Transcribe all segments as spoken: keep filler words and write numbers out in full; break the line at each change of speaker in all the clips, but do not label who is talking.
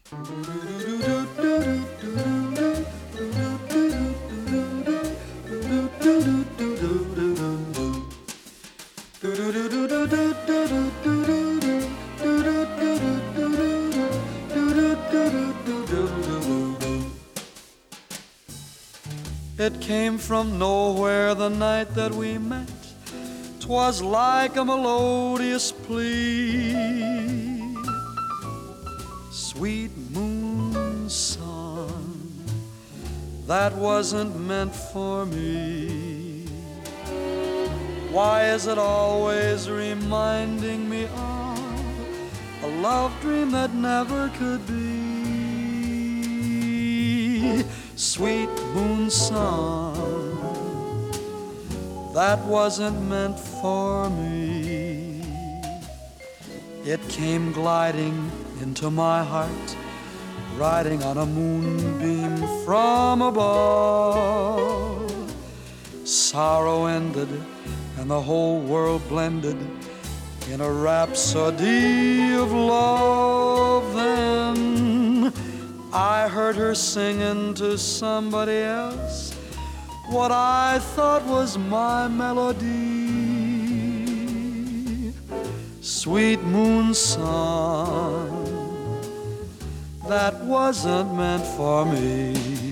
It came from nowhere the night that we met. 'Twas like a melodious plea. Sweet moon song that wasn't meant for me. Why is it always reminding me of a love dream that never could be? Sweet moon song that wasn't meant for me. It came gliding into my heart, riding on a moonbeam from above. Sorrow ended and the whole world blended in a rhapsody of love. Then I heard her singing to somebody else what I thought was my melody. Sweet moon song that wasn't meant for me.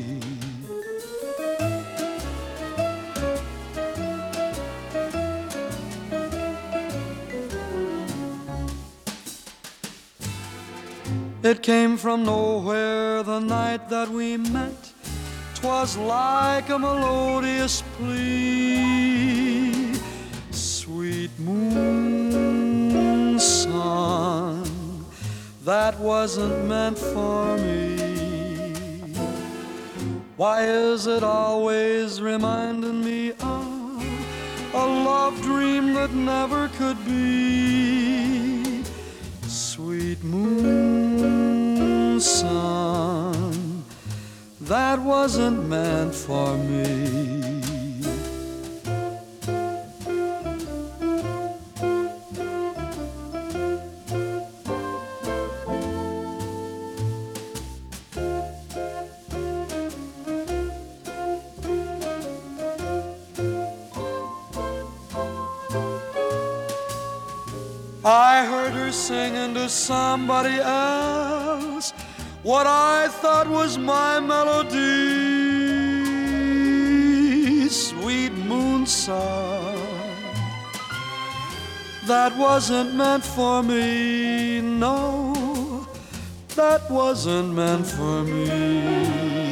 It came from nowhere the night that we met. 'Twas like a melodious plea. Sweet moon song that wasn't meant for me. Why is it always reminding me of a love dream that never could be? Sweet moon song that wasn't meant for me. I heard her singing to somebody else what I thought was my melody. Sweet moon song that wasn't meant for me. No, that wasn't meant for me.